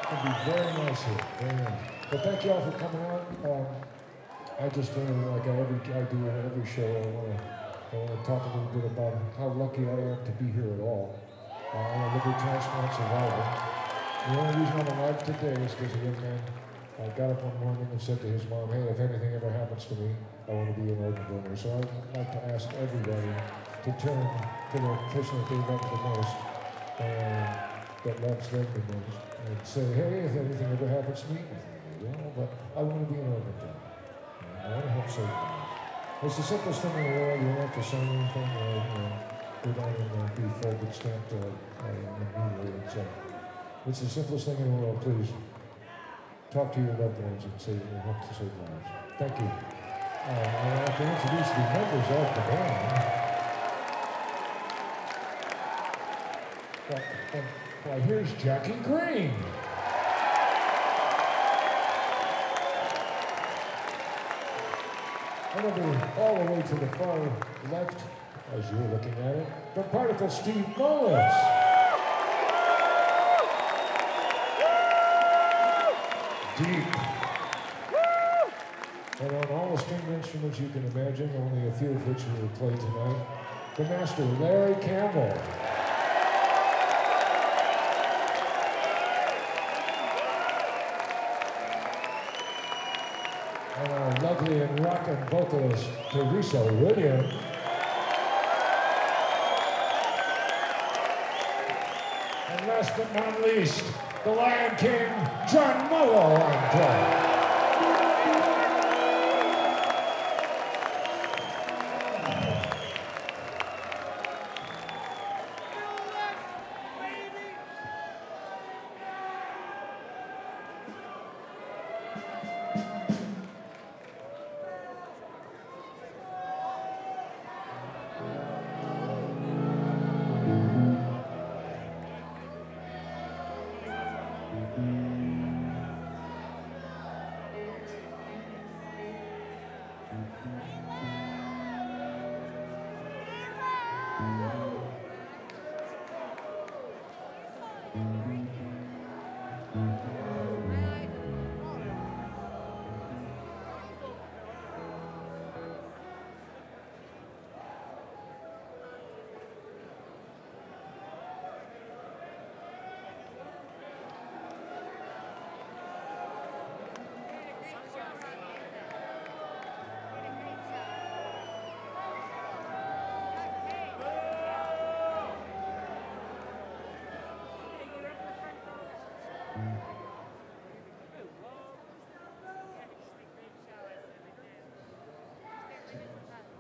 It'll be very nice here, very nice. But thank you all for coming out. I just like I do in every show, I want to talk a little bit about how lucky I am to be here at all. I'm a liver transplant survivor. The only reason I'm alive today is because a young man got up one morning and said to his mom, "Hey, if anything ever happens to me, I want to be an organ donor." So I'd like to ask everybody to turn to the person that they love the most and that loves them the most and say, "Hey, if anything ever happens to me, but I want to be an organ donor. I want to help save lives." It's the simplest thing in the world. You don't have to sign anything or go down and be folded, stamped, and mutilated. It's the simplest thing in the world. Please talk to your loved ones and say you hope to save lives. Thank you. I'd like to introduce the members of the band. Why, here's Jackie Green. And over all the way to the far left, as you're looking at it, the Particle Steve Mullis. Deep. And on all the stringed instruments you can imagine, only a few of which we will play tonight, the master Larry Campbell. And our lovely and rockin' vocalist, Teresa Williams. And last but not least, the Lion King, John Mullo on drum.